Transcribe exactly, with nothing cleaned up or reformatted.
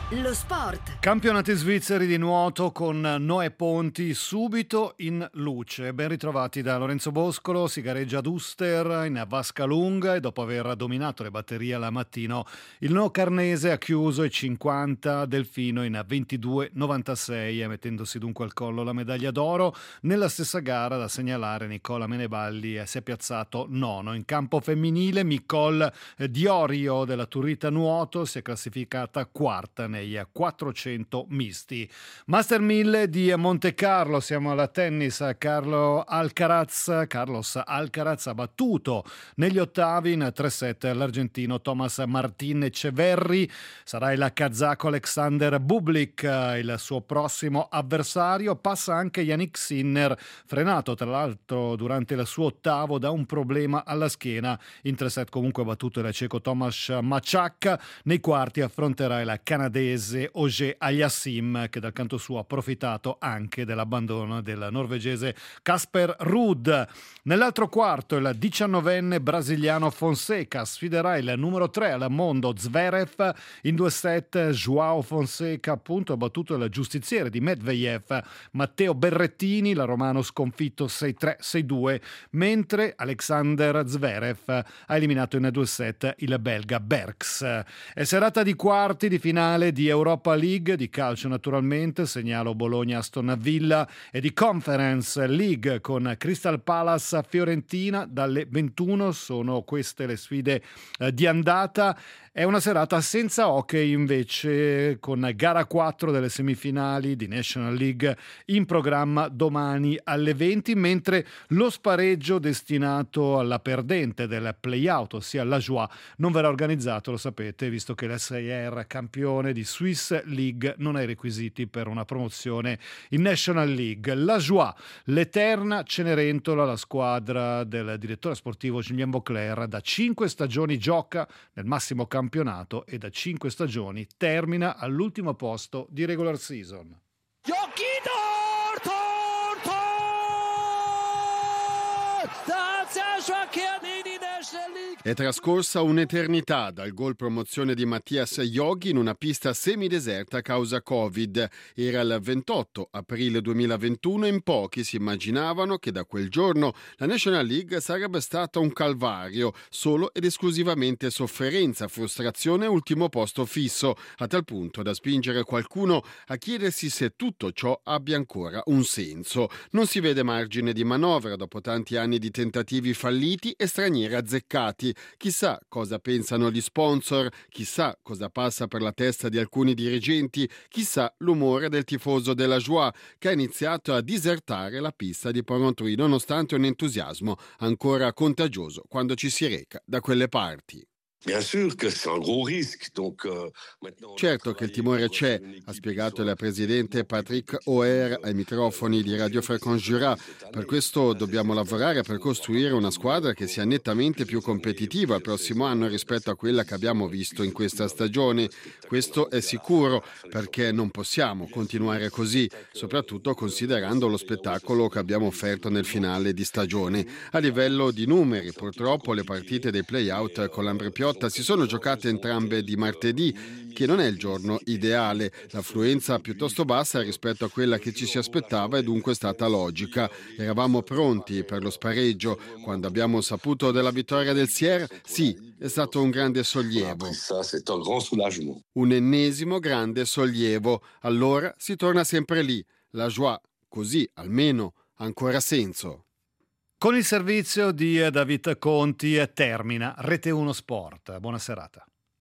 Lo sport. Campionati svizzeri di nuoto con Noè Ponti subito in luce. Ben ritrovati da Lorenzo Boscolo, si gareggia ad Uster in vasca lunga e dopo aver dominato le batterie al mattino il neocarnese ha chiuso i cinquanta Delfino in ventidue novantasei, mettendosi dunque al collo la medaglia d'oro. Nella stessa gara da segnalare Nicola Meneballi si è piazzato nono. In campo femminile Nicole Diorio della Turrita Nuoto si è classificata quarta nei quattrocento misti. Master mille di Monte Carlo, siamo alla tennis. Carlo Alcaraz, Carlos Alcaraz ha battuto negli ottavi in tre set l'argentino Thomas Martin Echeverri. Sarà il kazako Alexander Bublik il suo prossimo avversario. Passa anche Yannick Sinner, frenato tra l'altro durante il suo ottavo da un problema alla schiena. In tre set comunque ha battuto il ceco Tomasz Maciak. Nei quarti affronterà il canadese Auger Aliassime, che dal canto suo ha approfittato anche dell'abbandono del norvegese Casper Ruud. Nell'altro quarto il diciannovenne brasiliano Fonseca sfiderà il numero tre al mondo Zverev in due set. Joao Fonseca appunto ha battuto il giustiziere di Medvedev Matteo Berrettini, la romano sconfitto sei tre sei due, mentre Alexander Zverev ha eliminato in due set il belga Berks. È serata di quarti di finale di Europa League, di calcio naturalmente, segnalo Bologna-Aston Villa, e di Conference League con Crystal Palace-Fiorentina dalle ventuno. Sono queste le sfide eh, di andata. È una serata senza hockey invece, con gara quattro delle semifinali di National League in programma domani alle venti, mentre lo spareggio destinato alla perdente del play-out, ossia la Joie, non verrà organizzato, lo sapete, visto che l'S I R, campione di Swiss League, non ha i requisiti per una promozione in National League. La Joie, l'eterna Cenerentola, la squadra del direttore sportivo Julien Vauclair, da cinque stagioni gioca nel massimo campionato campionato e da cinque stagioni termina all'ultimo posto di regular season. Tor, tor, tor! È trascorsa un'eternità dal gol promozione di Mattias Yogi in una pista semideserta a causa Covid. Era il ventotto aprile duemilaventuno e in pochi si immaginavano che da quel giorno la National League sarebbe stata un calvario, solo ed esclusivamente sofferenza, frustrazione e ultimo posto fisso, a tal punto da spingere qualcuno a chiedersi se tutto ciò abbia ancora un senso. Non si vede margine di manovra dopo tanti anni di tentativi falliti e stranieri azzeccati. Chissà cosa pensano gli sponsor, chissà cosa passa per la testa di alcuni dirigenti, chissà l'umore del tifoso della Joie, che ha iniziato a disertare la pista di Porrentruy nonostante un entusiasmo ancora contagioso quando ci si reca da quelle parti. Certo che il timore c'è, ha spiegato il presidente Patrick O'Hare ai microfoni di Radio Fréquence Jura. Per questo dobbiamo lavorare per costruire una squadra che sia nettamente più competitiva il prossimo anno rispetto a quella che abbiamo visto in questa stagione. Questo è sicuro, perché non possiamo continuare così, soprattutto considerando lo spettacolo che abbiamo offerto nel finale di stagione. A livello di numeri, purtroppo le partite dei play-out con l'Ambrepiotta si sono giocate entrambe di martedì, che non è il giorno ideale. L'affluenza piuttosto bassa rispetto a quella che ci si aspettava è dunque stata logica. Eravamo pronti per lo spareggio. Quando abbiamo saputo della vittoria del Sierre, sì, è stato un grande sollievo. Un ennesimo grande sollievo. Allora si torna sempre lì. La Joie, così almeno, ha ancora senso. Con il servizio di David Conti termina Rete uno Sport. Buona serata.